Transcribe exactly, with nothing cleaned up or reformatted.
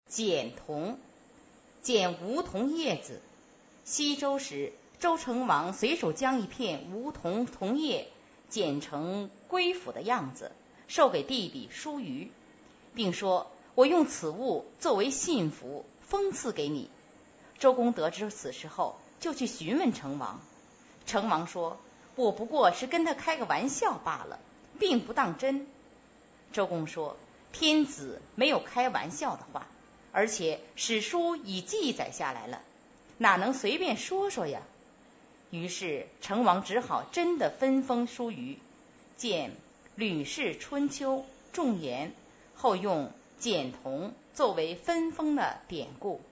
剪桐，剪梧桐叶子。西周时，周成王随手将一片梧桐桐叶剪成龟斧的样子，授给弟弟叔虞，并说：“我用此物作为信符，封赐给你。”周公得知此事后，就去询问成王。成王说：“我不过是跟他开个玩笑罢了，并不当真。”周公说：“天子没有开玩笑的话，而且史书已记载下来了，哪能随便说说呀？”于是成王只好真的分封叔虞，见《吕氏春秋》仲言，后用剪桐作为分封的典故。